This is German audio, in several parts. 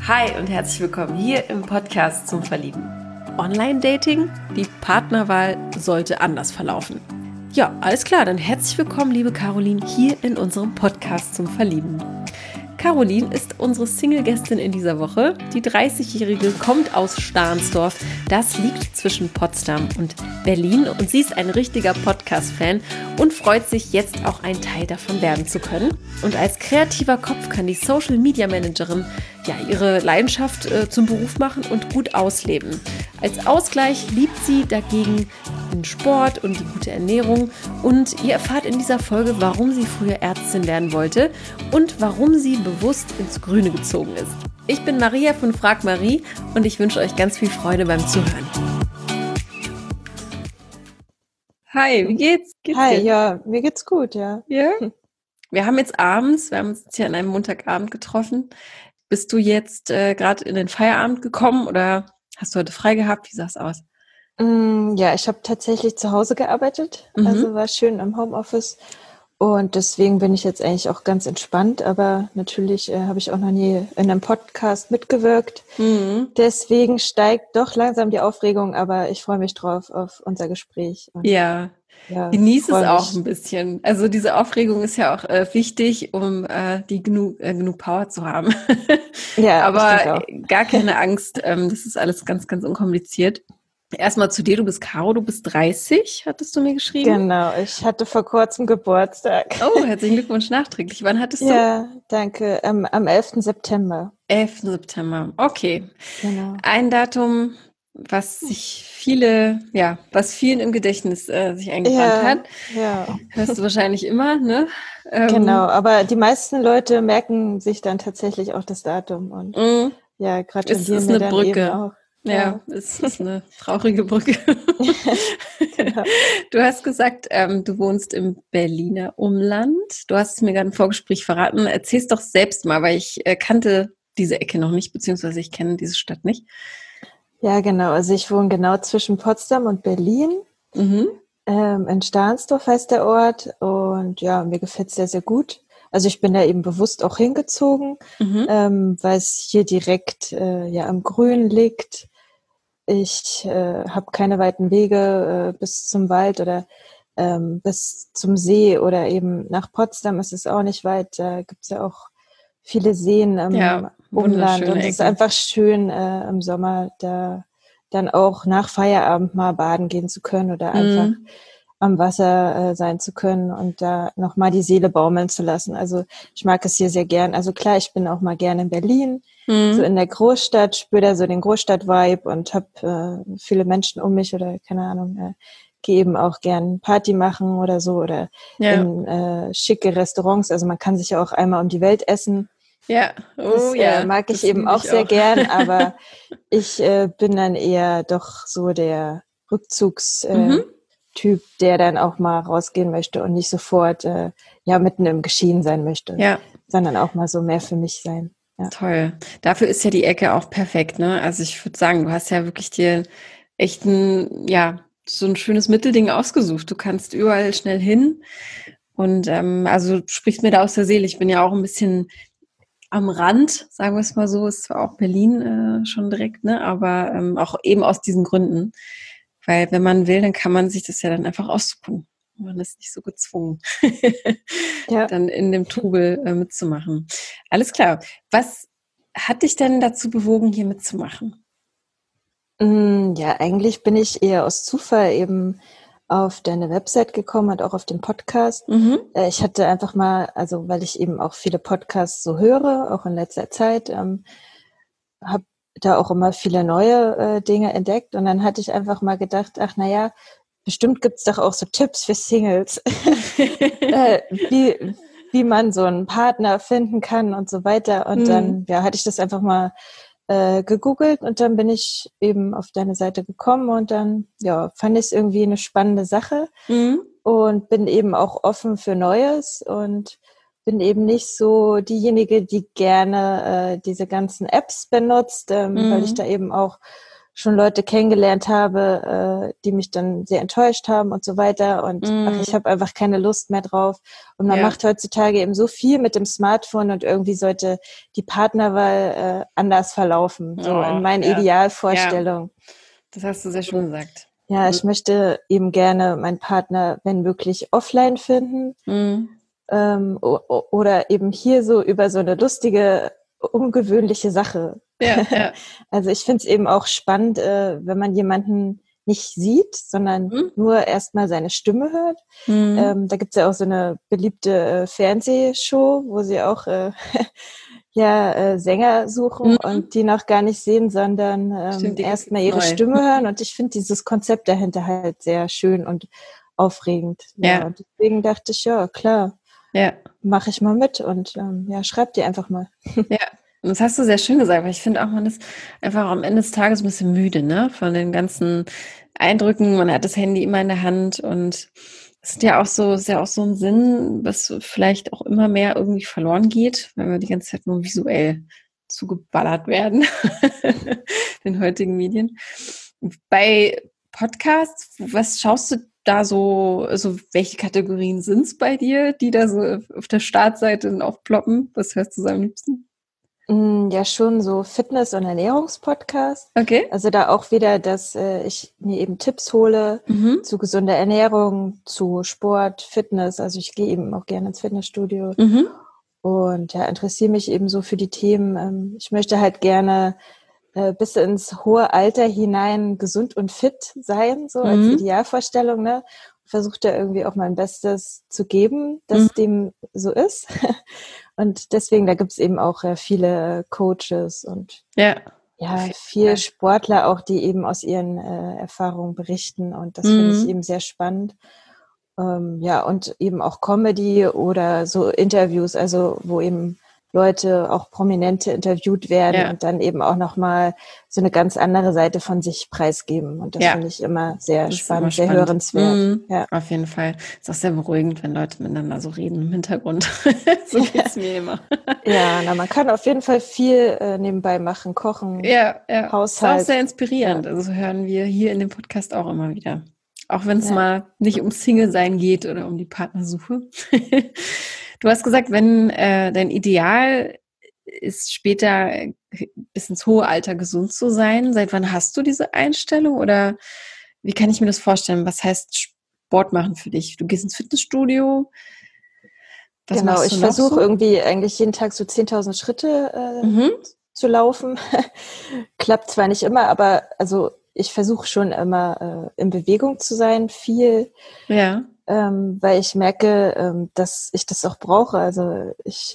Hi und herzlich willkommen hier im Podcast zum Verlieben. Online-Dating? Die Partnerwahl sollte anders verlaufen. Ja, alles klar, dann herzlich willkommen, liebe Caroline, hier in unserem Podcast zum Verlieben. Caroline ist unsere Single-Gästin in dieser Woche. Die 30-Jährige kommt aus Stahnsdorf. Das liegt zwischen Potsdam und Berlin. Und sie ist ein richtiger Podcast-Fan und freut sich, jetzt auch ein Teil davon werden zu können. Und als kreativer Kopf kann die Social-Media-Managerin ihre Leidenschaft zum Beruf machen und gut ausleben. Als Ausgleich liebt sie dagegen den Sport und die gute Ernährung. Und ihr erfahrt in dieser Folge, warum sie früher Ärztin werden wollte und warum sie bewusst ins Grüne gezogen ist. Ich bin Maria von Frag Marie und ich wünsche euch ganz viel Freude beim Zuhören. Hi, wie geht's? Hi, dir? Ja, mir geht's gut, ja. Ja? Wir haben uns jetzt hier an einem Montagabend getroffen. Bist du jetzt gerade in den Feierabend gekommen oder hast du heute frei gehabt? Wie sah es aus? Ja, ich habe tatsächlich zu Hause gearbeitet, also war schön im Homeoffice und deswegen bin ich jetzt eigentlich auch ganz entspannt, aber natürlich habe ich auch noch nie in einem Podcast mitgewirkt. Deswegen steigt doch langsam die Aufregung, aber ich freue mich drauf auf unser Gespräch. Und genieß es auch ein bisschen. Also diese Aufregung ist ja auch wichtig, um die genug Power zu haben. Ja, aber gar keine Angst, das ist alles ganz, ganz unkompliziert. Erstmal zu dir, du bist Caro, du bist 30, hattest du mir geschrieben? Genau, ich hatte vor kurzem Geburtstag. Oh, herzlichen Glückwunsch nachträglich. Wann hattest du? Ja, danke, am 11. September. 11. September, okay. Genau. Ein Datum, was vielen im Gedächtnis sich eingebrannt hat. Ja. Hörst du wahrscheinlich immer, ne? Genau, aber die meisten Leute merken sich dann tatsächlich auch das Datum und gratulieren mir dann Brücke. Eben auch. Ja, es ist eine traurige Brücke. Genau. Du hast gesagt, du wohnst im Berliner Umland. Du hast es mir gerade im Vorgespräch verraten. Erzähl's doch selbst mal, weil ich kannte diese Ecke noch nicht, beziehungsweise ich kenne diese Stadt nicht. Ja, genau. Also ich wohne genau zwischen Potsdam und Berlin. In Stahnsdorf heißt der Ort. Und ja, mir gefällt es sehr, sehr gut. Also ich bin da eben bewusst auch hingezogen, weil es hier direkt am Grün liegt. Ich habe keine weiten Wege bis zum Wald oder bis zum See oder eben nach Potsdam ist es auch nicht weit. Da gibt es ja auch viele Seen im Umland und es ist einfach schön im Sommer da dann auch nach Feierabend mal baden gehen zu können oder einfach am Wasser sein zu können und da nochmal die Seele baumeln zu lassen. Also ich mag es hier sehr gern. Also klar, ich bin auch mal gerne in Berlin, so in der Großstadt, spüre da so den Großstadt-Vibe und habe viele Menschen um mich oder keine Ahnung, gehe eben auch gern Party machen oder so oder in schicke Restaurants. Also man kann sich ja auch einmal um die Welt essen. Ja, das mag ich eben auch sehr gern, aber ich bin dann eher doch so der Rückzugstyp, der dann auch mal rausgehen möchte und nicht sofort mitten im Geschehen sein möchte, sondern auch mal so mehr für mich sein. Ja. Toll. Dafür ist ja die Ecke auch perfekt, ne? Also ich würde sagen, du hast ja wirklich dir echt so ein schönes Mittelding ausgesucht. Du kannst überall schnell hin und also du sprichst mir da aus der Seele. Ich bin ja auch ein bisschen am Rand, sagen wir es mal so, ist zwar auch Berlin schon direkt, ne, aber auch eben aus diesen Gründen. Weil wenn man will, dann kann man sich das ja dann einfach aussuchen. Man ist nicht so gezwungen, dann in dem Trubel mitzumachen. Alles klar. Was hat dich denn dazu bewogen, hier mitzumachen? Ja, eigentlich bin ich eher aus Zufall eben auf deine Website gekommen und auch auf den Podcast. Ich hatte einfach mal, also weil ich eben auch viele Podcasts so höre, auch in letzter Zeit, habe da auch immer viele neue Dinge entdeckt und dann hatte ich einfach mal gedacht, ach naja, bestimmt gibt's doch auch so Tipps für Singles, wie man so einen Partner finden kann und so weiter. Und dann hatte ich das einfach mal gegoogelt und dann bin ich eben auf deine Seite gekommen und dann fand ich es irgendwie eine spannende Sache und bin eben auch offen für Neues und bin eben nicht so diejenige, die gerne diese ganzen Apps benutzt, weil ich da eben auch schon Leute kennengelernt habe, die mich dann sehr enttäuscht haben und so weiter. Und ich habe einfach keine Lust mehr drauf. Und man macht heutzutage eben so viel mit dem Smartphone und irgendwie sollte die Partnerwahl anders verlaufen, so in meinen Idealvorstellungen. Ja. Das hast du sehr schön gesagt. Ja, ich möchte eben gerne meinen Partner, wenn möglich, offline finden. Oder eben hier so über so eine lustige, ungewöhnliche Sache. Ja. Also ich finde es eben auch spannend, wenn man jemanden nicht sieht, sondern nur erstmal seine Stimme hört. Da gibt's ja auch so eine beliebte Fernsehshow, wo sie auch Sänger suchen und die noch gar nicht sehen, sondern erstmal ihre Stimme hören. Und ich finde dieses Konzept dahinter halt sehr schön und aufregend. Ja. Und deswegen dachte ich, ja, klar. Ja. Mache ich mal mit und schreib dir einfach mal. Ja, und das hast du sehr schön gesagt, weil ich finde auch, man ist einfach am Ende des Tages ein bisschen müde, ne? Von den ganzen Eindrücken. Man hat das Handy immer in der Hand und es ist ja auch so ein Sinn, was vielleicht auch immer mehr irgendwie verloren geht, weil wir die ganze Zeit nur visuell zugeballert werden, den heutigen Medien. Bei Podcasts, was schaust du da so welche Kategorien sind es bei dir, die da so auf der Startseite dann aufploppen? Was hörst du so am liebsten? Ja, schon so Fitness- und Ernährungspodcast. Okay. Also da auch wieder, dass ich mir eben Tipps hole zu gesunder Ernährung, zu Sport, Fitness. Also ich gehe eben auch gerne ins Fitnessstudio und interessiere mich eben so für die Themen. Ich möchte halt gerne bis ins hohe Alter hinein gesund und fit sein, so als Idealvorstellung, ne? Versuche da irgendwie auch mein Bestes zu geben, dass dem so ist. Und deswegen, da gibt's eben auch viele Coaches und viele Sportler auch, die eben aus ihren Erfahrungen berichten. Und das finde ich eben sehr spannend. Und eben auch Comedy oder so Interviews, also wo eben Leute, auch Prominente interviewt werden und dann eben auch nochmal so eine ganz andere Seite von sich preisgeben. Und das finde ich immer sehr spannend, sehr hörenswert. Ja. Auf jeden Fall. Ist auch sehr beruhigend, wenn Leute miteinander so reden im Hintergrund. So geht's mir immer. Ja, man kann auf jeden Fall viel nebenbei machen, kochen, Haushalt. Ist auch sehr inspirierend. Ja. Also hören wir hier in dem Podcast auch immer wieder. Auch wenn es mal nicht um Single-Sein geht oder um die Partnersuche. Du hast gesagt, wenn dein Ideal ist, später bis ins hohe Alter gesund zu sein. Seit wann hast du diese Einstellung? Oder wie kann ich mir das vorstellen? Was heißt Sport machen für dich? Du gehst ins Fitnessstudio? Genau, ich versuche irgendwie eigentlich jeden Tag so 10.000 Schritte zu laufen. Klappt zwar nicht immer, aber also ich versuche schon immer in Bewegung zu sein, viel. Ja. Weil ich merke, dass ich das auch brauche. Also ich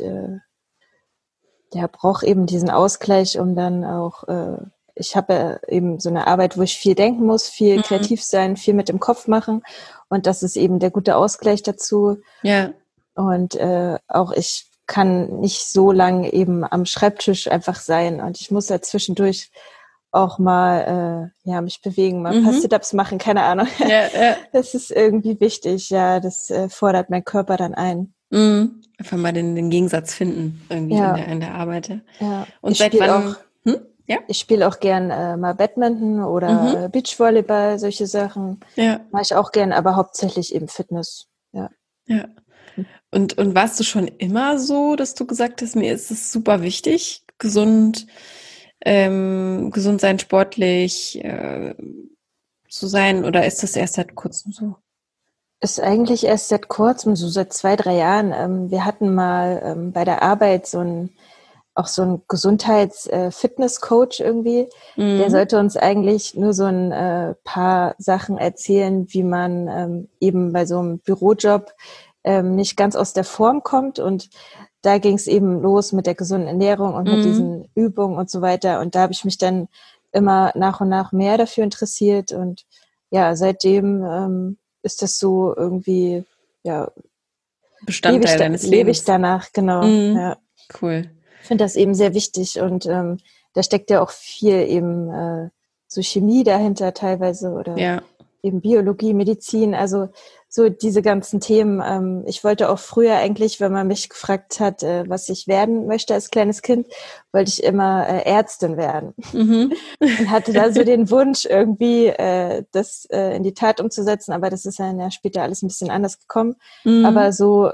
brauche eben diesen Ausgleich, um dann auch, ich habe eben so eine Arbeit, wo ich viel denken muss, viel kreativ sein, viel mit dem Kopf machen. Und das ist eben der gute Ausgleich dazu. Ja. Und auch ich kann nicht so lang eben am Schreibtisch einfach sein. Und ich muss da zwischendurch auch mal mich bewegen, mal ein paar Sit-Ups machen, keine Ahnung. Ja. Das ist irgendwie wichtig, das fordert mein Körper dann ein. Einfach mal den Gegensatz finden, irgendwie in der Arbeit. Ja. Und seit wann? Ich spiele auch gern mal Badminton oder Beachvolleyball, solche Sachen. Ja. Mache ich auch gern, aber hauptsächlich eben Fitness. Ja. Ja. Und warst du schon immer so, dass du gesagt hast, mir ist es super wichtig, gesund sein, sportlich zu sein, oder ist das erst seit kurzem so? Ist eigentlich erst seit kurzem, so seit 2-3 Jahren. Wir hatten mal bei der Arbeit so einen Gesundheits-Fitness-Coach irgendwie. Der sollte uns eigentlich nur so ein paar Sachen erzählen, wie man eben bei so einem Bürojob nicht ganz aus der Form kommt. Und da ging es eben los mit der gesunden Ernährung und mit diesen Übungen und so weiter. Und da habe ich mich dann immer nach und nach mehr dafür interessiert. Und ja, seitdem ist das so irgendwie, Bestandteil deines Lebens. Lebe ich danach, genau. Ja. Cool. Ich finde das eben sehr wichtig und da steckt ja auch viel eben so Chemie dahinter teilweise oder eben Biologie, Medizin, also so diese ganzen Themen. Ich wollte auch früher eigentlich, wenn man mich gefragt hat, was ich werden möchte als kleines Kind, wollte ich immer Ärztin werden. Und hatte da so den Wunsch, irgendwie das in die Tat umzusetzen, aber das ist dann ja später alles ein bisschen anders gekommen. Aber so,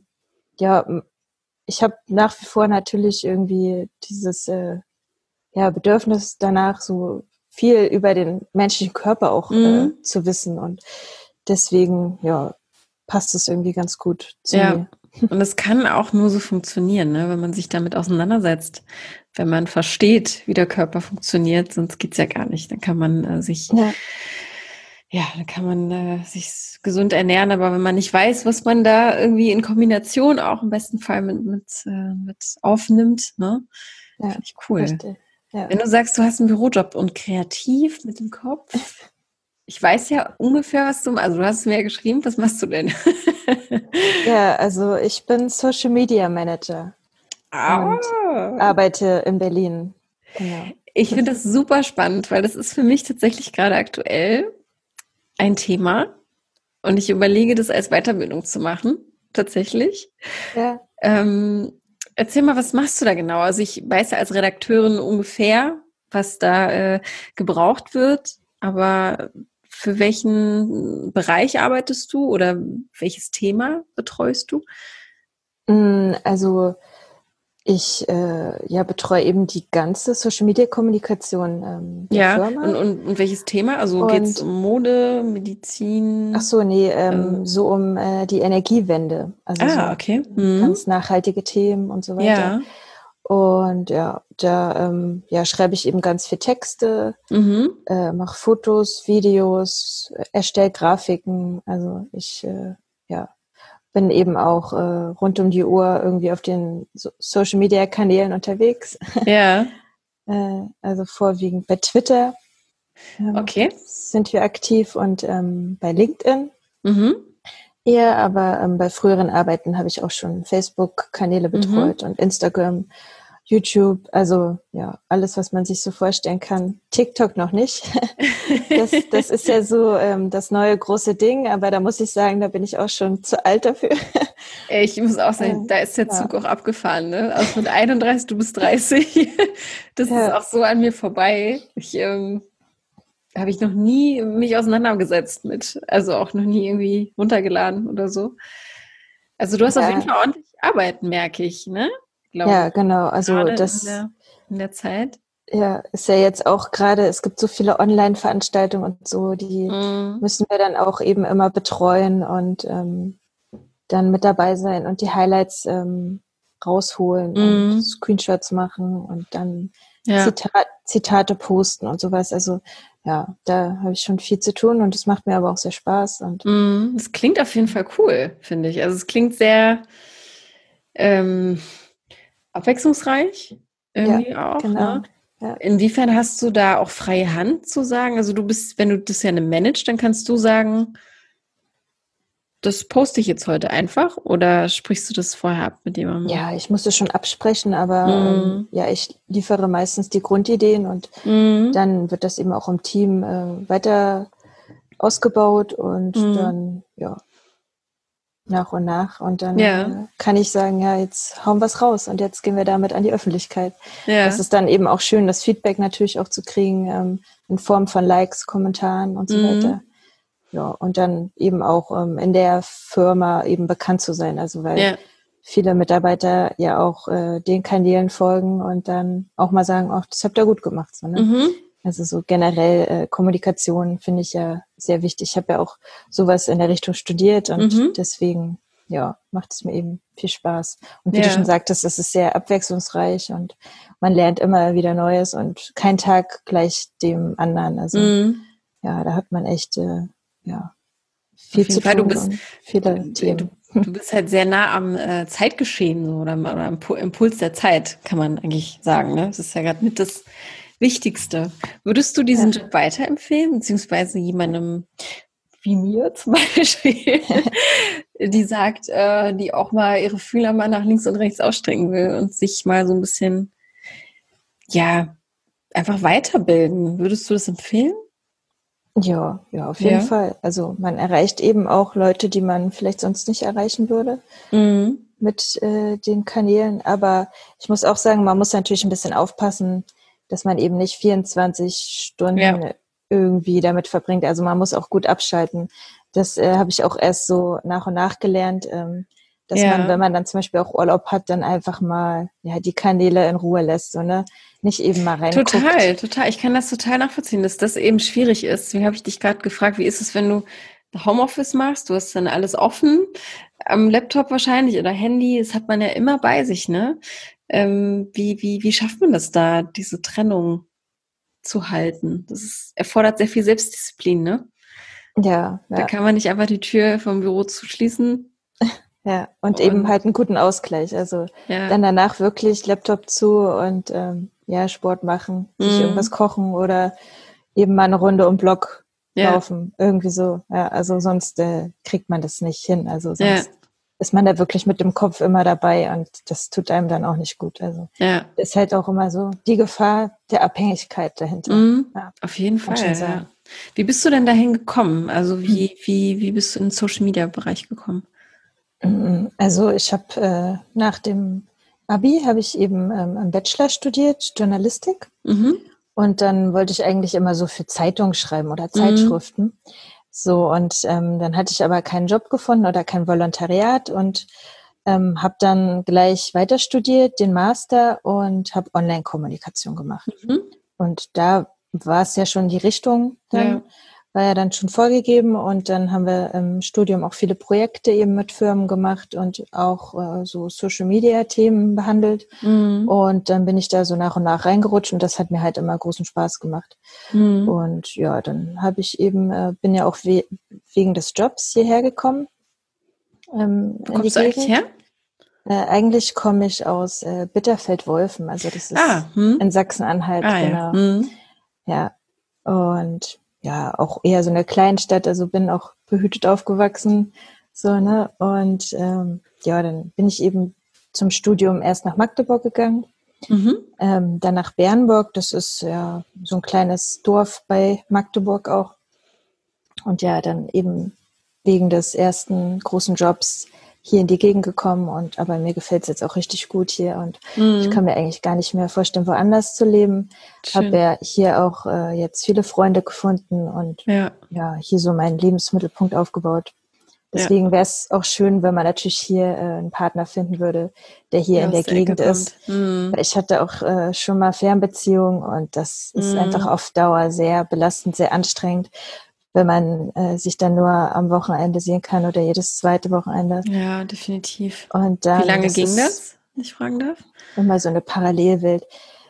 ich habe nach wie vor natürlich irgendwie dieses Bedürfnis danach, so viel über den menschlichen Körper auch zu wissen. Und deswegen, passt es irgendwie ganz gut zu mir. Und es kann auch nur so funktionieren, ne, wenn man sich damit auseinandersetzt, wenn man versteht, wie der Körper funktioniert, sonst geht's ja gar nicht. Dann kann man sich gesund ernähren, aber wenn man nicht weiß, was man da irgendwie in Kombination auch im besten Fall mit aufnimmt, ne, finde ich cool. Richtig. Ja. Wenn du sagst, du hast einen Bürojob und kreativ mit dem Kopf, ich weiß ja ungefähr, was also du hast mir ja geschrieben, was machst du denn? Ja, also ich bin Social Media Manager und arbeite in Berlin. Genau. Ich finde das super spannend, weil das ist für mich tatsächlich gerade aktuell ein Thema und ich überlege, das als Weiterbildung zu machen, tatsächlich. Ja. Erzähl mal, was machst du da genau? Also ich weiß ja als Redakteurin ungefähr, was da gebraucht wird, aber für welchen Bereich arbeitest du oder welches Thema betreust du? Also ich betreue eben die ganze Social-Media-Kommunikation der Firma. Und welches Thema? Also geht es um Mode, Medizin? Ach so, nee, so um die Energiewende. Also okay. Ganz nachhaltige Themen und so weiter. Ja. Und da schreibe ich eben ganz viel Texte, mache Fotos, Videos, erstelle Grafiken. Also ich bin eben auch rund um die Uhr irgendwie auf den Social-Media-Kanälen unterwegs. Ja. Also vorwiegend bei Twitter sind wir aktiv und bei LinkedIn. eher, aber bei früheren Arbeiten habe ich auch schon Facebook-Kanäle betreut und Instagram, YouTube, also ja, alles, was man sich so vorstellen kann. TikTok noch nicht. Das ist ja so das neue große Ding, aber da muss ich sagen, da bin ich auch schon zu alt dafür. Ich muss auch sagen, da ist der Zug auch abgefahren, ne? Also mit 31, du bist 30. Das ist auch so an mir vorbei. Habe ich noch nie mich auseinandergesetzt mit, also auch noch nie irgendwie runtergeladen oder so. Also du hast auf jeden Fall ordentlich Arbeiten, merke ich, ne? Ja, genau. Also das in der Zeit. Ja, ist ja jetzt auch gerade, es gibt so viele Online-Veranstaltungen und so, die müssen wir dann auch eben immer betreuen und dann mit dabei sein und die Highlights rausholen und Screenshots machen und dann Zitate posten und sowas. Also ja, da habe ich schon viel zu tun und es macht mir aber auch sehr Spaß. Und das klingt auf jeden Fall cool, finde ich. Also es klingt sehr abwechslungsreich irgendwie auch. Genau. Ne? Ja. Inwiefern hast du da auch freie Hand zu sagen? Also wenn du das ja managst, dann kannst du sagen, das poste ich jetzt heute einfach oder sprichst du das vorher ab mit jemandem? Ja, ich muss es schon absprechen, aber ich liefere meistens die Grundideen und dann wird das eben auch im Team weiter ausgebaut und dann, nach und nach. Und dann kann ich sagen, ja, jetzt hauen wir es raus und jetzt gehen wir damit an die Öffentlichkeit. Ja. Das ist dann eben auch schön, das Feedback natürlich auch zu kriegen, in Form von Likes, Kommentaren und so weiter. Ja, und dann eben auch in der Firma eben bekannt zu sein. Also weil viele Mitarbeiter ja auch den Kanälen folgen und dann auch mal sagen, ach, das habt ihr gut gemacht. So, ne? Also so generell Kommunikation finde ich ja sehr wichtig. Ich habe ja auch sowas in der Richtung studiert und deswegen, macht es mir eben viel Spaß. Und wie du schon sagtest, es ist sehr abwechslungsreich und man lernt immer wieder Neues und kein Tag gleich dem anderen. Also da hat man echt viel zu tun und viele Themen. Du bist halt sehr nah am Zeitgeschehen oder am Impuls der Zeit, kann man eigentlich sagen. Ne? Das ist ja gerade mit das Wichtigste. Würdest du diesen Job weiterempfehlen, beziehungsweise jemandem wie mir zum Beispiel, die sagt, die auch mal ihre Fühler mal nach links und rechts ausstrecken will und sich mal so ein bisschen, einfach weiterbilden? Würdest du das empfehlen? Ja, ja, auf jeden Fall. Also man erreicht eben auch Leute, die man vielleicht sonst nicht erreichen würde mit den Kanälen. Aber ich muss auch sagen, man muss natürlich ein bisschen aufpassen, dass man eben nicht 24 Stunden irgendwie damit verbringt. Also man muss auch gut abschalten. Das habe ich auch erst so nach und nach gelernt, dass man, wenn man dann zum Beispiel auch Urlaub hat, dann einfach mal die Kanäle in Ruhe lässt, so, ne? Nicht eben mal reinguckt. Total. Ich kann das total nachvollziehen, dass das eben schwierig ist. Deswegen habe ich dich gerade gefragt, wie ist es, wenn du Homeoffice machst? Du hast dann alles offen, am Laptop wahrscheinlich oder Handy. Das hat man ja immer bei sich, ne? Wie schafft man das da, diese Trennung zu halten? Erfordert sehr viel Selbstdisziplin, ne? Ja. Da kann man nicht einfach die Tür vom Büro zuschließen. Ja, und eben halt einen guten Ausgleich. Also dann danach wirklich Laptop zu und Sport machen, sich irgendwas kochen oder eben mal eine Runde um Block laufen. Irgendwie so. Ja, also sonst kriegt man das nicht hin. Also sonst ist man da wirklich mit dem Kopf immer dabei und das tut einem dann auch nicht gut. Also ist halt auch immer so die Gefahr der Abhängigkeit dahinter. Ja, auf jeden Fall. Ja. Wie bist du denn dahin gekommen? Also wie bist du in den Social-Media-Bereich gekommen? Also ich habe nach dem Abi habe ich eben am Bachelor studiert, Journalistik. Und dann wollte ich eigentlich immer so für Zeitungen schreiben oder Zeitschriften. So, und dann hatte ich aber keinen Job gefunden oder kein Volontariat und habe dann gleich weiter studiert, den Master und habe Online-Kommunikation gemacht. Und da war es ja schon die Richtung dann. War ja dann schon vorgegeben und dann haben wir im Studium auch viele Projekte eben mit Firmen gemacht und auch so Social-Media-Themen behandelt. Und dann bin ich da so nach und nach reingerutscht und das hat mir halt immer großen Spaß gemacht. Und ja, dann habe ich eben, bin ja auch wegen des Jobs hierher gekommen. Wo kommst du eigentlich her? Eigentlich komme ich aus Bitterfeld-Wolfen, also das ist in Sachsen-Anhalt, genau. Ja, und ja, auch eher so eine Kleinstadt, also bin auch behütet aufgewachsen, so, ne, und dann bin ich eben zum Studium erst nach Magdeburg gegangen, dann nach Bernburg, das ist ja so ein kleines Dorf bei Magdeburg auch, und ja, dann eben wegen des ersten großen Jobs hier in die Gegend gekommen aber mir gefällt es jetzt auch richtig gut hier und ich kann mir eigentlich gar nicht mehr vorstellen, woanders zu leben. Habe ja hier auch jetzt viele Freunde gefunden und hier so meinen Lebensmittelpunkt aufgebaut. Deswegen wäre es auch schön, wenn man natürlich hier einen Partner finden würde, der hier in der Gegend ist. Weil ich hatte auch schon mal Fernbeziehungen und das ist einfach auf Dauer sehr belastend, sehr anstrengend, wenn man sich dann nur am Wochenende sehen kann oder jedes zweite Wochenende. Ja, definitiv. Und dann, wie lange ging das, wenn ich fragen darf? Immer so eine Parallelwelt.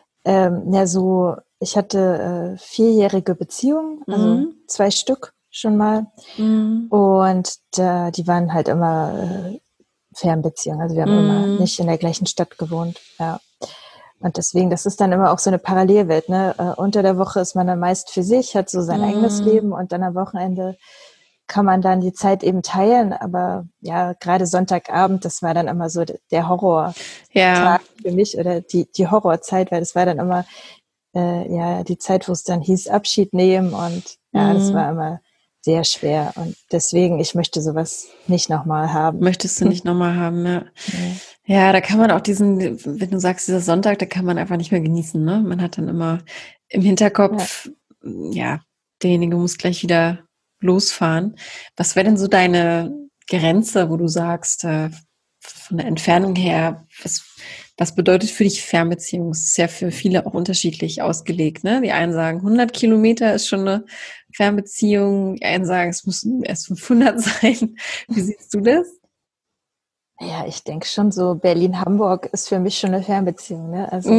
Ich hatte 4-jährige Beziehungen, also 2 Stück schon mal. Und die waren halt immer Fernbeziehungen. Also wir haben immer nicht in der gleichen Stadt gewohnt. Ja. Und deswegen, das ist dann immer auch so eine Parallelwelt, ne? Unter der Woche ist man dann meist für sich, hat so sein eigenes Leben und dann am Wochenende kann man dann die Zeit eben teilen. Aber ja, gerade Sonntagabend, das war dann immer so der Horror-Tag für mich oder die Horrorzeit, weil das war dann immer die Zeit, wo es dann hieß Abschied nehmen und das war immer sehr schwer und deswegen, ich möchte sowas nicht nochmal haben. Möchtest du nicht nochmal haben, ja. Ja, da kann man auch wenn du sagst, dieser Sonntag, da kann man einfach nicht mehr genießen, ne? Man hat dann immer im Hinterkopf, derjenige muss gleich wieder losfahren. Was wäre denn so deine Grenze, wo du sagst, von der Entfernung her, was bedeutet für dich Fernbeziehung? Das ist ja für viele auch unterschiedlich ausgelegt, ne? Die einen sagen, 100 Kilometer ist schon eine Fernbeziehung. Die einen sagen, es müssen erst 500 sein. Wie siehst du das? Ja, ich denke schon so, Berlin-Hamburg ist für mich schon eine Fernbeziehung, ne? Also,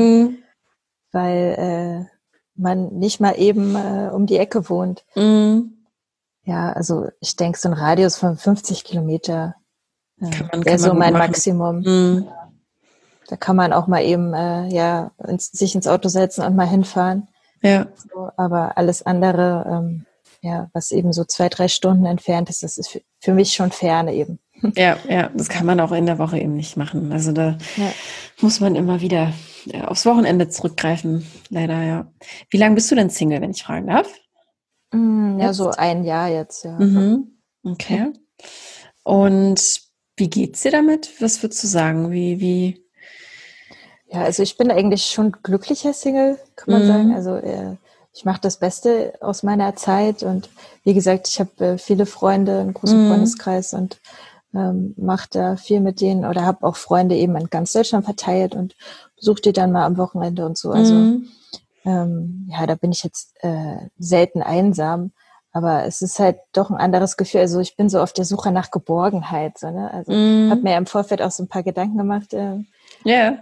weil man nicht mal eben um die Ecke wohnt. Ja, also ich denke, so ein Radius von 50 Kilometer wäre so mein Maximum. Da kann man auch mal eben sich ins Auto setzen und mal hinfahren. Ja. So, aber alles andere, was eben so 2-3 Stunden entfernt ist, das ist für mich schon ferne eben. Ja, das kann man auch in der Woche eben nicht machen. Also da muss man immer wieder aufs Wochenende zurückgreifen, leider, ja. Wie lange bist du denn Single, wenn ich fragen darf? Ja, so ein Jahr jetzt, ja. Okay. Und wie geht's dir damit? Was würdest du sagen? Wie? Ja, also ich bin eigentlich schon glücklicher Single, kann man sagen. Also ich mache das Beste aus meiner Zeit und wie gesagt, ich habe viele Freunde, einen großen Freundeskreis und mache da viel mit denen oder habe auch Freunde eben in ganz Deutschland verteilt und besuche die dann mal am Wochenende und so. Also ja, da bin ich jetzt selten einsam, aber es ist halt doch ein anderes Gefühl. Also ich bin so auf der Suche nach Geborgenheit. So, ne? Also habe mir im Vorfeld auch so ein paar Gedanken gemacht, Ja.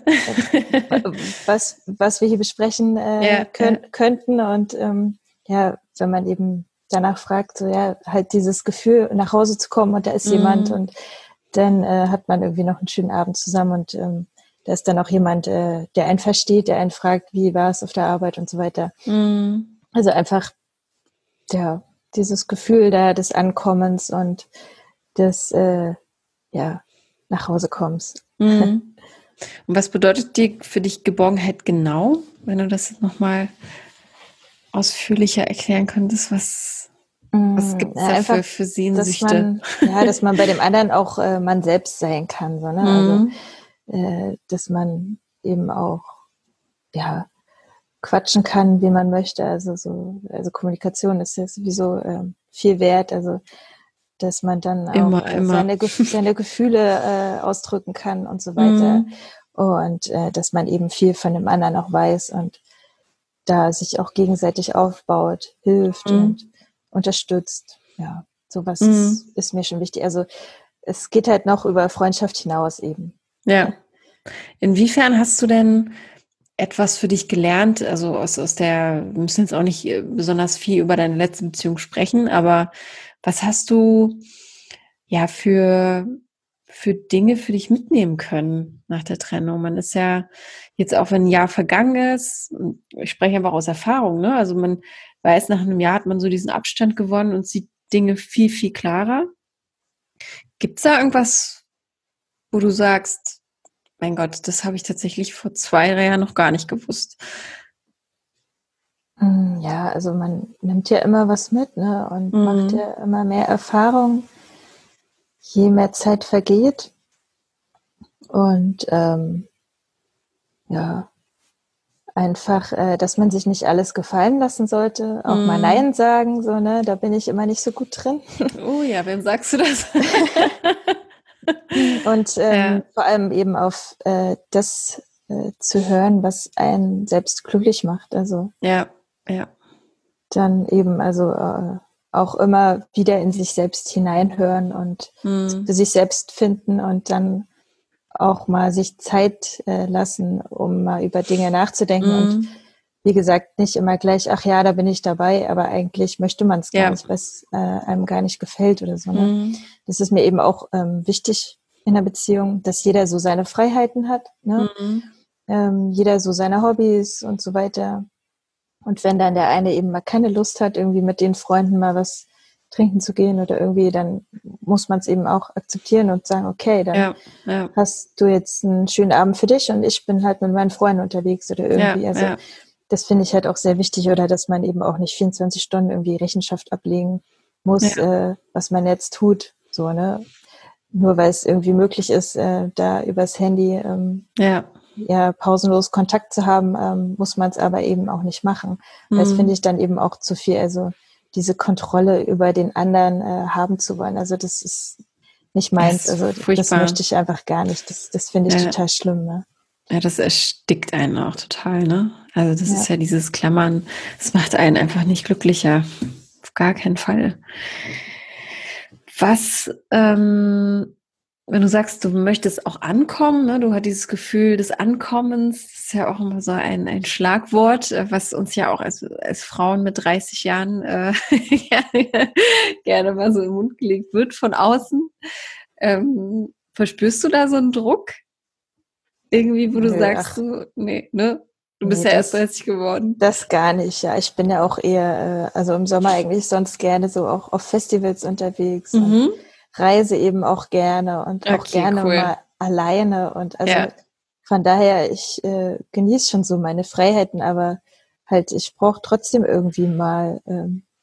was wir hier besprechen könnten. Und ja, wenn man eben danach fragt, so ja, halt dieses Gefühl, nach Hause zu kommen und da ist jemand und dann hat man irgendwie noch einen schönen Abend zusammen und da ist dann auch jemand, der einen versteht, der einen fragt, wie war es auf der Arbeit und so weiter. Also einfach, ja, dieses Gefühl da des Ankommens und des, ja, nach Hause kommens. Und was bedeutet dir für dich Geborgenheit genau? Wenn du das nochmal ausführlicher erklären könntest, was gibt es da einfach, für Sehnsüchte? dass man bei dem anderen auch man selbst sein kann, so, ne? Also dass man eben auch ja quatschen kann, wie man möchte. Also Kommunikation ist ja sowieso viel wert. Also dass man dann auch seine Gefühle ausdrücken kann und so weiter. Und dass man eben viel von dem anderen auch weiß und da sich auch gegenseitig aufbaut, hilft und unterstützt. Ja, sowas ist mir schon wichtig. Also es geht halt noch über Freundschaft hinaus eben. Ja. Inwiefern hast du denn etwas für dich gelernt? Also wir müssen jetzt auch nicht besonders viel über deine letzte Beziehung sprechen, aber was hast du ja für Dinge für dich mitnehmen können nach der Trennung? Man ist ja jetzt auch, wenn ein Jahr vergangen ist, ich spreche einfach aus Erfahrung, ne? Also man weiß, nach einem Jahr hat man so diesen Abstand gewonnen und sieht Dinge viel, viel klarer. Gibt's da irgendwas, wo du sagst, mein Gott, das habe ich tatsächlich vor 2, 3 Jahren noch gar nicht gewusst? Ja, also man nimmt ja immer was mit, ne? Und macht ja immer mehr Erfahrung, je mehr Zeit vergeht. Und ja, einfach, dass man sich nicht alles gefallen lassen sollte, auch mal Nein sagen, so, ne? Da bin ich immer nicht so gut drin. Oh ja, wem sagst du das? Und vor allem eben auf das zu hören, was einen selbst glücklich macht. Also ja. dann eben auch immer wieder in sich selbst hineinhören und für sich selbst finden und dann auch mal sich Zeit lassen, um mal über Dinge nachzudenken und wie gesagt, nicht immer gleich, ach ja, da bin ich dabei, aber eigentlich möchte man es gar nicht, was einem gar nicht gefällt oder so. Ne? Das ist mir eben auch wichtig in der Beziehung, dass jeder so seine Freiheiten hat, ne? Jeder so seine Hobbys und so weiter. Und wenn dann der eine eben mal keine Lust hat, irgendwie mit den Freunden mal was trinken zu gehen oder irgendwie, dann muss man es eben auch akzeptieren und sagen, okay, dann hast du jetzt einen schönen Abend für dich und ich bin halt mit meinen Freunden unterwegs oder irgendwie. Das finde ich halt auch sehr wichtig, oder dass man eben auch nicht 24 Stunden irgendwie Rechenschaft ablegen muss, was man jetzt tut, so, ne? Nur weil es irgendwie möglich ist, da übers Handy pausenlos Kontakt zu haben, muss man es aber eben auch nicht machen. Das finde ich dann eben auch zu viel. Also diese Kontrolle über den anderen haben zu wollen. Also das ist nicht meins. Also das möchte ich einfach gar nicht. Das finde ich total schlimm. Ne? Ja, das erstickt einen auch total, ne? Also das ist ja dieses Klammern, das macht einen einfach nicht glücklicher. Auf gar keinen Fall. Was, wenn du sagst, du möchtest auch ankommen, ne? Du hast dieses Gefühl des Ankommens, das ist ja auch immer so ein Schlagwort, was uns ja auch als Frauen mit 30 Jahren gerne mal so im Mund gelegt wird von außen. Verspürst du da so einen Druck? Irgendwie, wo du sagst, so, nee, ne? Du bist ja erst 30 geworden. Das gar nicht, ja. Ich bin ja auch eher, also im Sommer eigentlich sonst gerne so auch auf Festivals unterwegs und reise eben auch gerne und auch gerne mal alleine. Und also von daher, ich genieße schon so meine Freiheiten, aber halt, ich brauche trotzdem irgendwie mal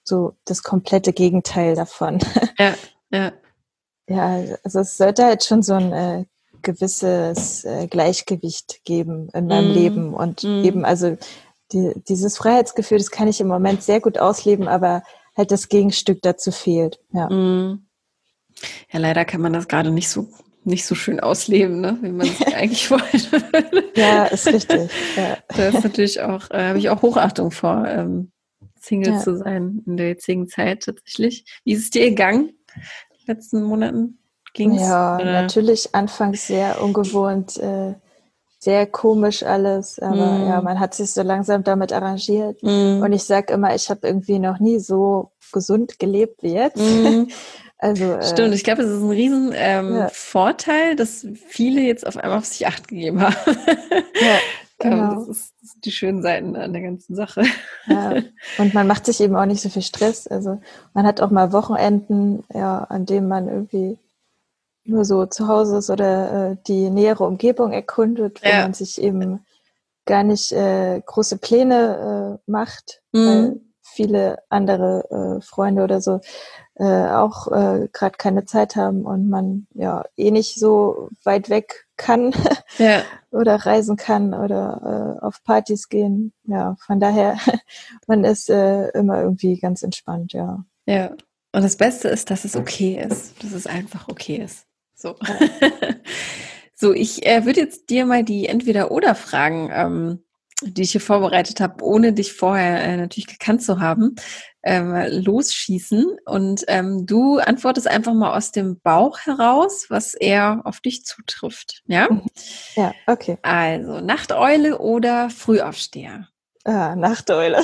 so das komplette Gegenteil davon. Ja, ja. Ja, also es sollte halt schon so ein gewisses Gleichgewicht geben in meinem Leben und eben, also dieses Freiheitsgefühl, das kann ich im Moment sehr gut ausleben, aber halt das Gegenstück dazu fehlt. Ja, Ja, leider kann man das gerade nicht so schön ausleben, ne, wie man es eigentlich wollte. ja, ist richtig. Ja. Da ist natürlich auch, habe ich auch Hochachtung vor, Single Ja. zu sein in der jetzigen Zeit tatsächlich. Wie ist es dir gegangen? In den letzten Monaten ging's? Ja, natürlich anfangs sehr ungewohnt, sehr komisch alles, aber ja, man hat sich so langsam damit arrangiert. Und ich sag immer, ich habe irgendwie noch nie so gesund gelebt wie jetzt. Also Stimmt, ich glaube, es ist ein riesen ja. Vorteil, dass viele jetzt auf einmal auf sich Acht gegeben haben. Ja, genau. Das sind die schönen Seiten an der ganzen Sache. Ja. Und man macht sich eben auch nicht so viel Stress. Also man hat auch mal Wochenenden, ja, an denen man irgendwie nur so zu Hause ist oder die nähere Umgebung erkundet, wo man sich eben gar nicht große Pläne macht, weil viele andere Freunde oder so auch gerade keine Zeit haben und man ja eh nicht so weit weg kann oder reisen kann oder auf Partys gehen. Ja, von daher, man ist immer irgendwie ganz entspannt, ja. Ja, und das Beste ist, dass es okay ist, dass es einfach okay ist. So, so ich würde jetzt dir mal die Entweder-oder-Fragen, die ich hier vorbereitet habe, ohne dich vorher natürlich gekannt zu haben, losschießen. Und du antwortest einfach mal aus dem Bauch heraus, was eher auf dich zutrifft. Ja? Ja, okay. Also, Nachteule oder Frühaufsteher? Nachteule.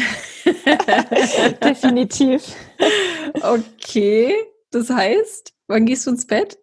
Definitiv. Okay, das heißt, wann gehst du ins Bett?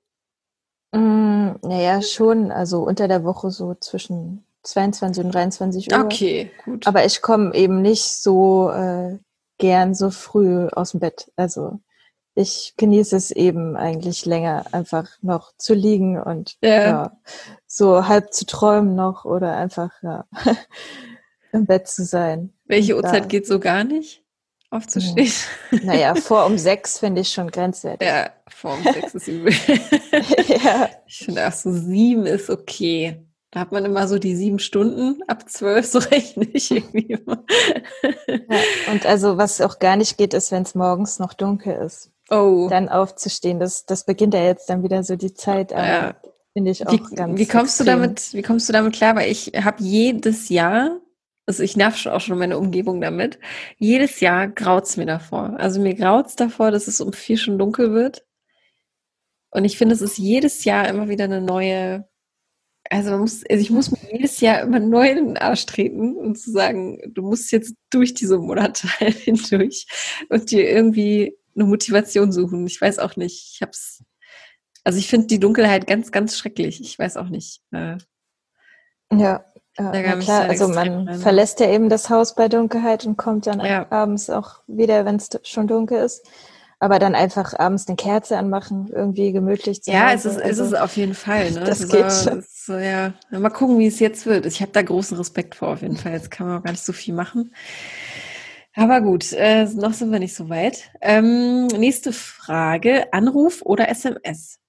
Naja, schon, also unter der Woche so zwischen 22 und 23 Uhr. Okay, gut. Aber ich komme eben nicht so gern so früh aus dem Bett. Also ich genieße es eben eigentlich länger, einfach noch zu liegen und ja, so halb zu träumen noch oder einfach ja, im Bett zu sein. Welche Uhrzeit geht so gar nicht? Aufzustehen? Naja, vor um 6 finde ich schon grenzwertig. Ja, vor um 6 ist übel. Ja. Ich finde auch so 7 ist okay. Da hat man immer so die 7 Stunden, ab 12 so rechne ich irgendwie immer. Ja, und also was auch gar nicht geht, ist, wenn es morgens noch dunkel ist. Oh. Dann aufzustehen. Das beginnt ja jetzt dann wieder so die Zeit, aber finde ich auch ganz Wie kommst du damit klar? Weil ich habe jedes Jahr, also ich nerv auch schon meine Umgebung damit, jedes Jahr graut's mir davor. Also mir graut's davor, dass es um 4 schon dunkel wird. Und ich finde, es ist jedes Jahr immer wieder eine neue, ich muss mir jedes Jahr immer neu in den Arsch treten und zu sagen, du musst jetzt durch diese Monate halt hindurch und dir irgendwie eine Motivation suchen. Ich weiß auch nicht. Ich finde die Dunkelheit ganz, ganz schrecklich. Ich weiß auch nicht. Ja, na klar. Also man verlässt ja eben das Haus bei Dunkelheit und kommt dann abends auch wieder, wenn es schon dunkel ist. Aber dann einfach abends eine Kerze anmachen, irgendwie gemütlich zu Hause. Ja, es ist auf jeden Fall. Ne? Das geht schon. Ja. Mal gucken, wie es jetzt wird. Ich habe da großen Respekt vor, auf jeden Fall. Jetzt kann man auch gar nicht so viel machen. Aber gut, noch sind wir nicht so weit. Nächste Frage. Anruf oder SMS?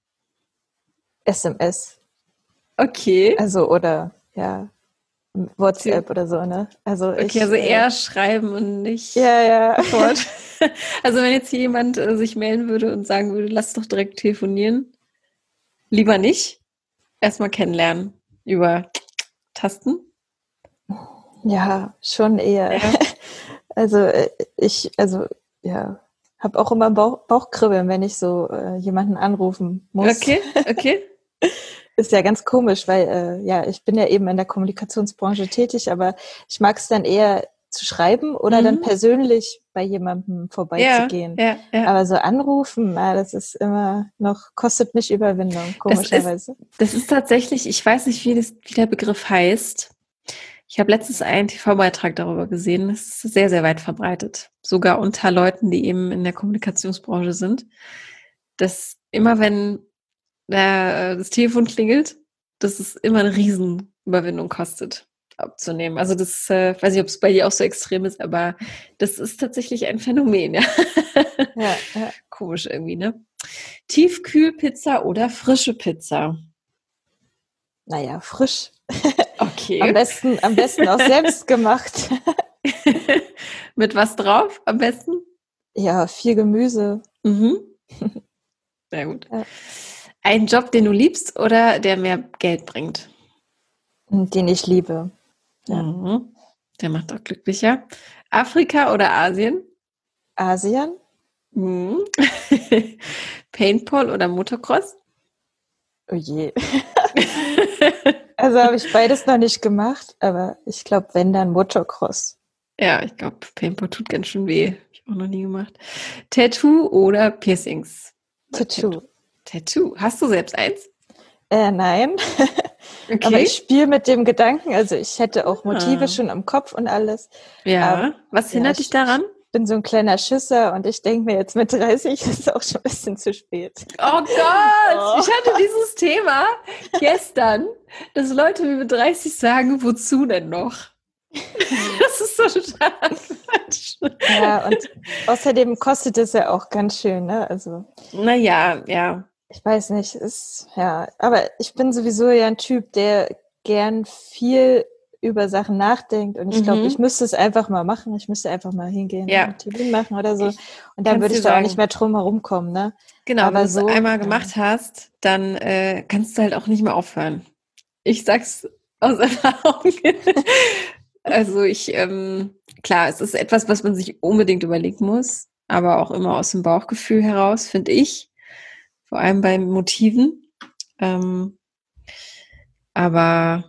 Okay. Also, oder, ja, WhatsApp oder so, ne? Also eher schreiben und nicht sofort. Also wenn jetzt hier jemand sich melden würde und sagen würde, lass doch direkt telefonieren, lieber nicht. Erstmal kennenlernen über Tasten. Ja, schon eher. Ja. Also habe auch immer Bauchkribbeln, wenn ich so jemanden anrufen muss. Okay. Ist ja ganz komisch, weil ich bin ja eben in der Kommunikationsbranche tätig, aber ich mag es dann eher zu schreiben oder dann persönlich bei jemandem vorbeizugehen. Ja. Aber so anrufen, das ist immer noch, kostet mich Überwindung, komischerweise. Das ist tatsächlich, ich weiß nicht, wie der Begriff heißt. Ich habe letztens einen TV-Beitrag darüber gesehen. Das ist sehr, sehr weit verbreitet. Sogar unter Leuten, die eben in der Kommunikationsbranche sind. Dass immer, wenn das Telefon klingelt, dass es immer eine Riesenüberwindung kostet. abzunehmen. Also das, weiß nicht, ob es bei dir auch so extrem ist, aber das ist tatsächlich ein Phänomen, ja. Ja, ja. Komisch irgendwie, ne? Tiefkühlpizza oder frische Pizza? Naja, frisch. Okay. Am besten auch selbst gemacht. Mit was drauf am besten? Ja, viel Gemüse. Mhm. Sehr gut. Ja. Ein Job, den du liebst oder der mehr Geld bringt? Den ich liebe. Ja. Mhm. Der macht auch glücklicher. Afrika oder Asien? Asien? Mhm. Paintball oder Motocross? Oh je. Also habe ich beides noch nicht gemacht, aber ich glaube, wenn, dann Motocross. Ja, ich glaube, Paintball tut ganz schön weh. Habe ich auch noch nie gemacht. Tattoo oder Piercings? Tattoo. Tattoo. Hast du selbst eins? Nein. Okay. Aber ich spiele mit dem Gedanken, also ich hätte auch Motive Ah. schon am Kopf und alles. Ja. Was hindert dich daran? Ich bin so ein kleiner Schisser und ich denke mir jetzt mit 30 ist es auch schon ein bisschen zu spät. Oh Gott, ich hatte dieses Thema gestern, dass Leute mir mit 30 sagen, wozu denn noch? Das ist so total Quatsch. Ja, und außerdem kostet es ja auch ganz schön, ne? Also, Naja, ja. ich weiß nicht, aber ich bin sowieso ja ein Typ, der gern viel über Sachen nachdenkt und ich glaube, ich müsste es einfach mal machen. Ich müsste einfach mal hingehen und einen Termin machen oder so. Und dann würde ich da auch nicht mehr drum herumkommen, ne? Genau, aber wenn du es einmal gemacht hast, dann kannst du halt auch nicht mehr aufhören. Ich sag's aus Erfahrung. Also klar, es ist etwas, was man sich unbedingt überlegen muss, aber auch immer aus dem Bauchgefühl heraus, finde ich. Vor allem bei Motiven. Aber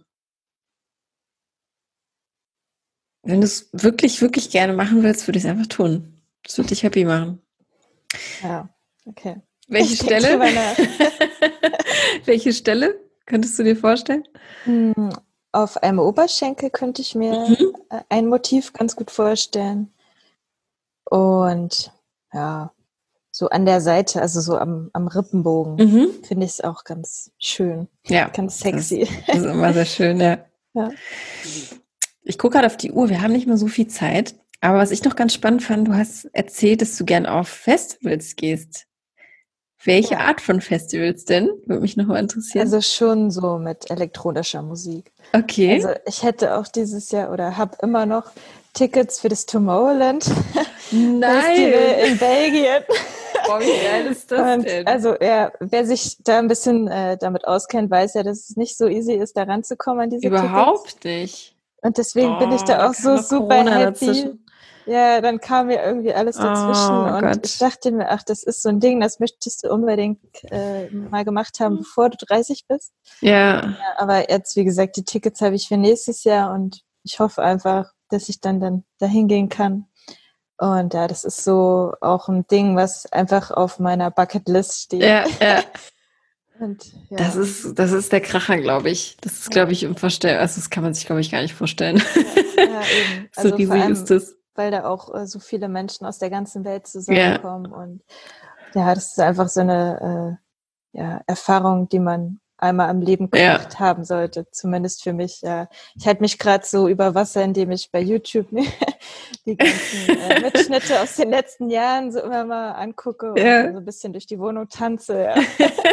wenn du es wirklich, wirklich gerne machen willst, würde ich es einfach tun. Das würde dich happy machen. Ja, okay. Welche Stelle? Welche Stelle könntest du dir vorstellen? Auf einem Oberschenkel könnte ich mir ein Motiv ganz gut vorstellen. Und ja, so an der Seite, also so am Rippenbogen, finde ich es auch ganz schön. Ja. Ganz sexy. Das ist immer sehr schön, ja. Ja. Ich gucke gerade auf die Uhr, wir haben nicht mehr so viel Zeit. Aber was ich noch ganz spannend fand, du hast erzählt, dass du gern auf Festivals gehst. Welche Art von Festivals denn? Würde mich nochmal interessieren. Also schon so mit elektronischer Musik. Okay. Also ich hätte auch dieses Jahr oder habe immer noch Tickets für das Tomorrowland Festival in Belgien. Boah, wie geil ist das denn? Also wer sich da ein bisschen damit auskennt, weiß ja, dass es nicht so easy ist, da ranzukommen an diese Tickets. Überhaupt nicht. Und deswegen bin ich da auch so super happy. Dazwischen. Ja, dann kam mir irgendwie alles dazwischen und ich dachte mir, ach, das ist so ein Ding, das möchtest du unbedingt mal gemacht haben, bevor du 30 bist. Ja. Aber jetzt, wie gesagt, die Tickets habe ich für nächstes Jahr und ich hoffe einfach, dass ich dann dahin gehen kann. Und ja, das ist so auch ein Ding, was einfach auf meiner Bucketlist steht. Ja, ja. Und, ja. Das ist der Kracher, glaube ich. Das ist, glaube ich, unvorstellbar. Also das kann man sich, glaube ich, gar nicht vorstellen. Ja, eben. So also riesig ist das. Weil da auch so viele Menschen aus der ganzen Welt zusammenkommen. Und ja, das ist einfach so eine Erfahrung, die man einmal im Leben gemacht haben sollte. Zumindest für mich. Ja. Ich halte mich gerade so über Wasser, indem ich bei YouTube die ganzen Mitschnitte aus den letzten Jahren so immer mal angucke und so ein bisschen durch die Wohnung tanze. Ja.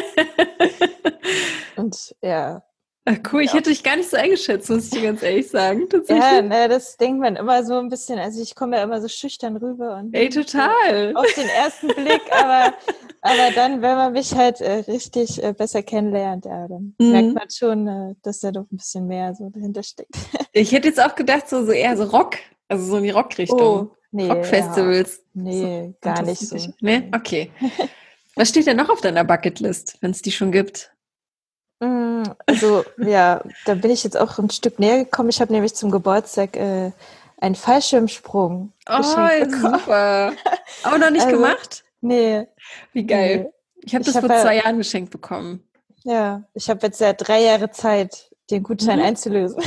Und ja. Ach, cool, ich hätte dich gar nicht so eingeschätzt, muss ich dir ganz ehrlich sagen. Ja, das denkt man immer so ein bisschen, also ich komme ja immer so schüchtern rüber und total. Auf den ersten Blick, aber dann, wenn man mich halt richtig besser kennenlernt, ja, dann merkt man schon, dass da doch ein bisschen mehr so dahinter steckt. Ich hätte jetzt auch gedacht, so eher so Rock, also so in die Rockrichtung. Oh, nee, Rockfestivals. Ja. Nee, so, gar nicht so. Nee? Okay. Was steht denn noch auf deiner Bucketlist, wenn es die schon gibt? Also, ja, da bin ich jetzt auch ein Stück näher gekommen. Ich habe nämlich zum Geburtstag einen Fallschirmsprung geschenkt bekommen. Super. Aber noch nicht gemacht? Nee. Wie geil. Nee. Ich habe das vor 2 Jahren geschenkt bekommen. Ja, ich habe jetzt ja 3 Jahre Zeit, den Gutschein einzulösen.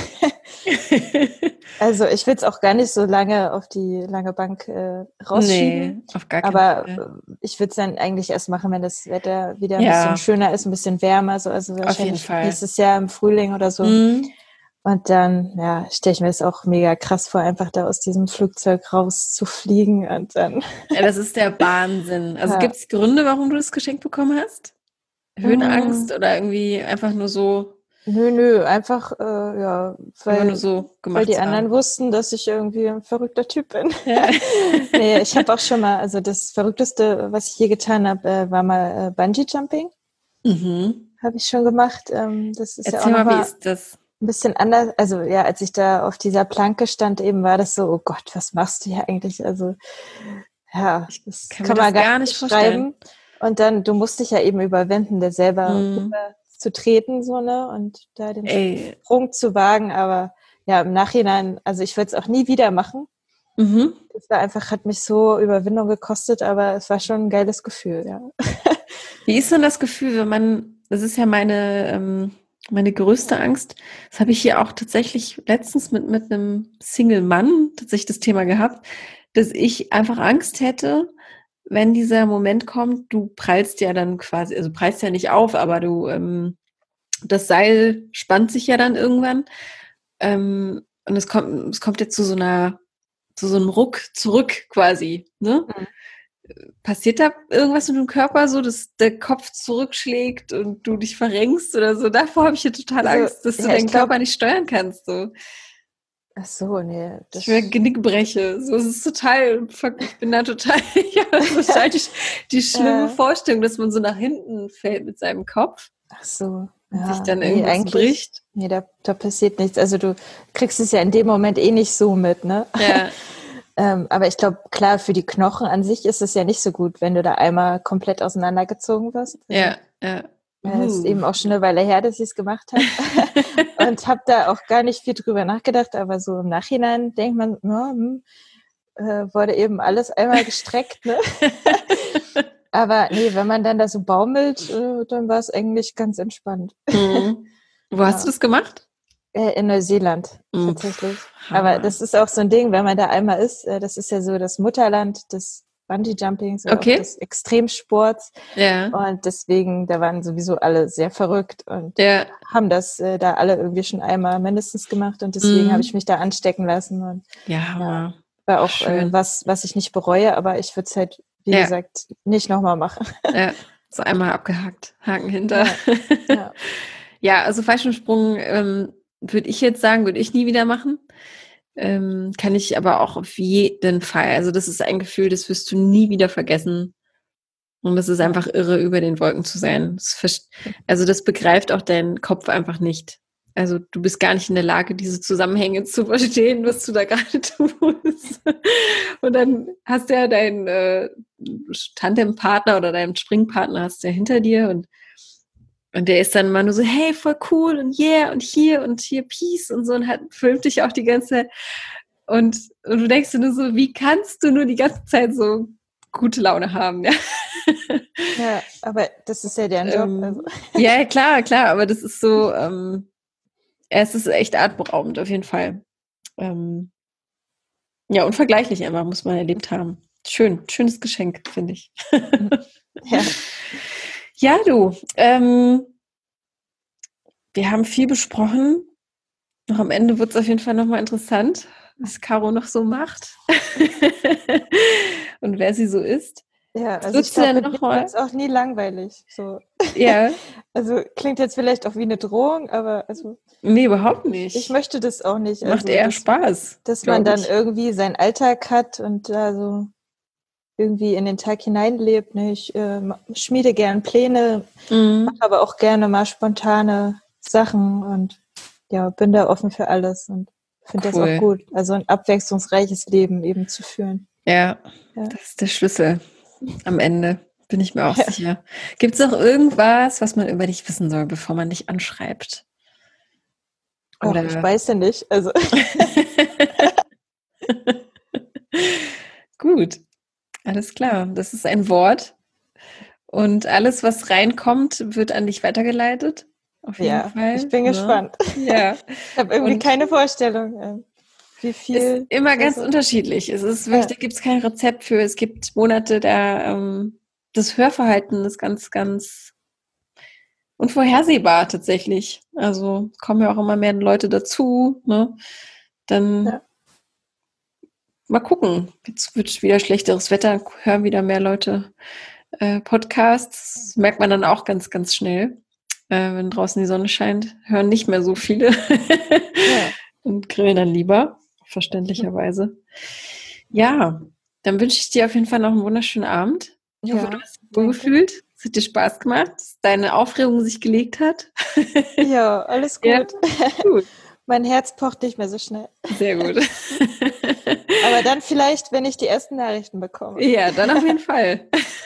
Also ich will es auch gar nicht so lange auf die lange Bank rausschieben. Nee, auf gar keinen Fall. Aber ich würde es dann eigentlich erst machen, wenn das Wetter wieder ein bisschen schöner ist, ein bisschen wärmer. Also wahrscheinlich nächstes Jahr im Frühling oder so. Und dann, ja, stelle ich mir das auch mega krass vor, einfach da aus diesem Flugzeug rauszufliegen und dann. Ja, das ist der Wahnsinn. Also Ja. gibt es Gründe, warum du das geschenkt bekommen hast? Höhenangst oder irgendwie einfach nur so, Nö, einfach, ja, einfach nur so weil gemacht die zu haben? anderen wussten, dass ich irgendwie ein verrückter Typ bin. Ja. Nee, ich habe auch schon mal, also das Verrückteste, was ich je getan habe, war mal Bungee-Jumping. Mhm. Habe ich schon gemacht. Das ist ja auch Erzähl mal, wie nochmal ist das? ein bisschen anders. Also ja, als ich da auf dieser Planke stand, eben war das so, oh Gott, was machst du hier eigentlich? Also ja, Ich das kann mir kann man das gar gar nicht nicht vorstellen. beschreiben. Und dann, du musst dich ja eben überwinden, der selber Mhm. rüber zu treten, so, ne? Und da den Ey. Sprung zu wagen. Aber ja, im Nachhinein, also ich würde es auch nie wieder machen. Mhm. Das war einfach, hat mich so Überwindung gekostet, aber es war schon ein geiles Gefühl, ja. Wie ist denn das Gefühl, wenn man, das ist ja meine größte Angst, das habe ich hier auch tatsächlich letztens mit einem Single-Mann tatsächlich das Thema gehabt, dass ich einfach Angst hätte, wenn dieser Moment kommt, du prallst ja dann quasi, also prallst ja nicht auf, aber das Seil spannt sich ja dann irgendwann, und es kommt jetzt zu so einem Ruck zurück quasi, ne? Passiert da irgendwas mit dem Körper so, dass der Kopf zurückschlägt und du dich verrenkst oder so? Davor habe ich ja total Also, Angst, dass du ja, ich deinen glaube, Körper nicht steuern kannst. So. ach so, nee, Ich mir das, Genick breche. So, es ist total, ich bin da total, ja, das ist total die schlimme äh, Vorstellung, dass man so nach hinten fällt mit seinem Kopf ach so, und sich ja, dann nee, irgendwas eigentlich, bricht. nee, da passiert nichts. Also du kriegst es ja in dem Moment eh nicht so mit, ne? Ja, Aber ich glaube, klar, für die Knochen an sich ist es ja nicht so gut, wenn du da einmal komplett auseinandergezogen wirst. Also, ja, ja. ist eben auch schon eine Weile her, dass ich es gemacht habe. Und habe da auch gar nicht viel drüber nachgedacht, aber so im Nachhinein denkt man, ja, wurde eben alles einmal gestreckt, ne? Aber nee, wenn man dann da so baumelt, dann war es eigentlich ganz entspannt. Mhm. Wo hast du Ja. das gemacht? In Neuseeland tatsächlich. Aber Hammer. das ist auch so ein Ding, wenn man da einmal ist, das ist ja so das Mutterland des Bungee-Jumpings oder auch Okay. des Extremsports. Ja, Und deswegen, da waren sowieso alle sehr verrückt und ja. haben das da alle irgendwie schon einmal mindestens gemacht. Und deswegen habe ich Mhm. mich da anstecken lassen. Und Ja, ja, Hammer. war Ach, auch schön. was ich nicht bereue, aber ich würde es halt, wie Ja, gesagt, nicht nochmal machen. ja. So einmal abgehakt. Haken hinter. Ja, ja. Ja, also Fallschirmsprung würde ich jetzt sagen, würde ich nie wieder machen. Kann ich aber auch auf jeden Fall. Also das ist ein Gefühl, das wirst du nie wieder vergessen. Und das ist Ja. einfach irre, über den Wolken zu sein. Also das begreift auch dein Kopf einfach nicht. Also du bist gar nicht in der Lage, diese Zusammenhänge zu verstehen, was du da gerade tust. Und dann hast du ja deinen Tandempartner oder deinen Springpartner hast du ja hinter dir und der ist dann immer nur so, hey, voll cool und yeah und hier Peace und so und filmt dich auch die ganze Zeit. Und du denkst dir nur so, wie kannst du nur die ganze Zeit so gute Laune haben, ja? Ja, aber das ist ja deren Job. Also. Ja, klar, klar, aber das ist so, es ist echt atemberaubend auf jeden Fall. Ja, unvergleichlich einfach, muss man erlebt haben. Schönes Geschenk, finde ich. Ja. Ja, du, wir haben viel besprochen. Noch am Ende wird es auf jeden Fall nochmal interessant, was Caro noch so macht und wer sie so ist. Ja, Was also ich würdest du glaube, denn mit mir wird nochmal? es auch nie langweilig. So. Ja, Also klingt jetzt vielleicht auch wie eine Drohung, aber also nee, überhaupt ich nicht. möchte das auch nicht. Macht Also, eher Spaß, dass man glaube dann ich. irgendwie seinen Alltag hat und da so irgendwie in den Tag hineinlebt. Ne? Ich schmiede gern Pläne, mache Mhm. aber auch gerne mal spontane Sachen und ja, bin da offen für alles und finde das auch Cool. gut. Also ein abwechslungsreiches Leben eben zu führen. Ja, Ja. das ist der Schlüssel am Ende. Bin ich mir auch Ja. sicher. Gibt es noch irgendwas, was man über dich wissen soll, bevor man dich anschreibt? Ach, ich Oder weiß ja nicht. Also gut, alles klar. Das ist ein Wort. Und alles, was reinkommt, wird an dich weitergeleitet. Auf jeden ja, ich Fall. bin Ne? gespannt. Ja. Ich habe irgendwie Und keine Vorstellung, wie ist viel immer da ganz so. unterschiedlich. Es ist wirklich, Ja, da gibt es kein Rezept für. Es gibt Monate, da das Hörverhalten ist ganz, ganz und vorhersehbar tatsächlich. Also kommen ja auch immer mehr Leute dazu, ne? Dann mal gucken. Jetzt wird wieder schlechteres Wetter, hören wieder mehr Leute Podcasts. Das merkt man dann auch ganz, ganz schnell. Wenn draußen die Sonne scheint, hören nicht mehr so viele und grillen dann lieber, verständlicherweise. Ja, dann wünsche ich dir auf jeden Fall noch einen wunderschönen Abend. Ich hoffe, du hast dich wohl gefühlt. Es hat dir Spaß gemacht, dass deine Aufregung sich gelegt hat. Ja, alles gut. Ja, gut. Mein Herz pocht nicht mehr so schnell. Sehr gut. Aber dann vielleicht, wenn ich die ersten Nachrichten bekomme. Ja, dann auf jeden Fall.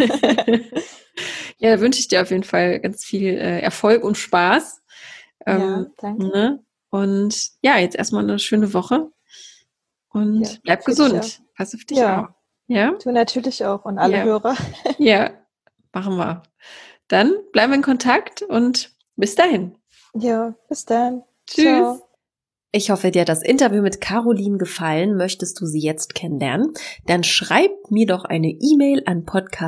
Ja, da wünsche ich dir auf jeden Fall ganz viel Erfolg und Spaß. Ja, danke. Ne? Und ja, jetzt erstmal eine schöne Woche. Und bleib gesund. Pass auf dich auf. Ja? Du natürlich auch und alle Hörer. Ja, machen wir. Dann bleiben wir in Kontakt und bis dahin. Ja, bis dann. Tschüss. Ciao. Ich hoffe, dir hat das Interview mit Caroline gefallen. Möchtest du sie jetzt kennenlernen? Dann schreib mir doch eine E-Mail an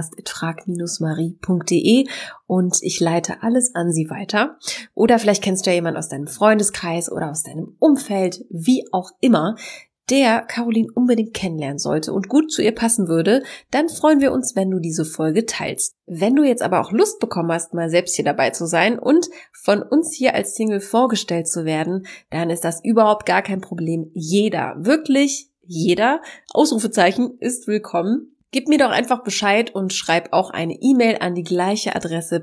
podcast@frag-marie.de und ich leite alles an sie weiter. Oder vielleicht kennst du ja jemanden aus deinem Freundeskreis oder aus deinem Umfeld, wie auch immer, der Caroline unbedingt kennenlernen sollte und gut zu ihr passen würde, dann freuen wir uns, wenn du diese Folge teilst. Wenn du jetzt aber auch Lust bekommen hast, mal selbst hier dabei zu sein und von uns hier als Single vorgestellt zu werden, dann ist das überhaupt gar kein Problem. Jeder, wirklich jeder, Ausrufezeichen, ist willkommen. Gib mir doch einfach Bescheid und schreib auch eine E-Mail an die gleiche Adresse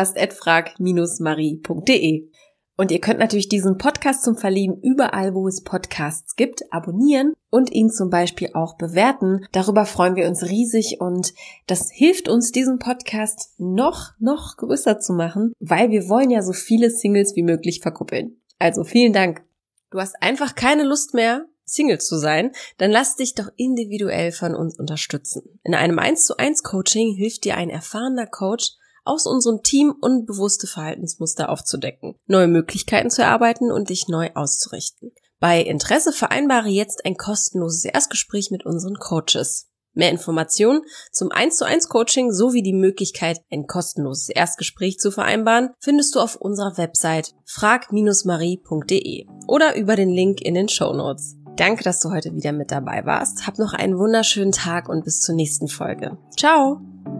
podcast@frag-marie.de. Und ihr könnt natürlich diesen Podcast zum Verlieben überall, wo es Podcasts gibt, abonnieren und ihn zum Beispiel auch bewerten. Darüber freuen wir uns riesig und das hilft uns, diesen Podcast noch größer zu machen, weil wir wollen ja so viele Singles wie möglich verkuppeln. Also vielen Dank. Du hast einfach keine Lust mehr, Single zu sein, dann lass dich doch individuell von uns unterstützen. In einem 1:1 Coaching hilft dir ein erfahrener Coach, aus unserem Team unbewusste Verhaltensmuster aufzudecken, neue Möglichkeiten zu erarbeiten und dich neu auszurichten. Bei Interesse vereinbare jetzt ein kostenloses Erstgespräch mit unseren Coaches. Mehr Informationen zum 1:1 Coaching sowie die Möglichkeit, ein kostenloses Erstgespräch zu vereinbaren, findest du auf unserer Website frag-marie.de oder über den Link in den Shownotes. Danke, dass du heute wieder mit dabei warst. Hab noch einen wunderschönen Tag und bis zur nächsten Folge. Ciao!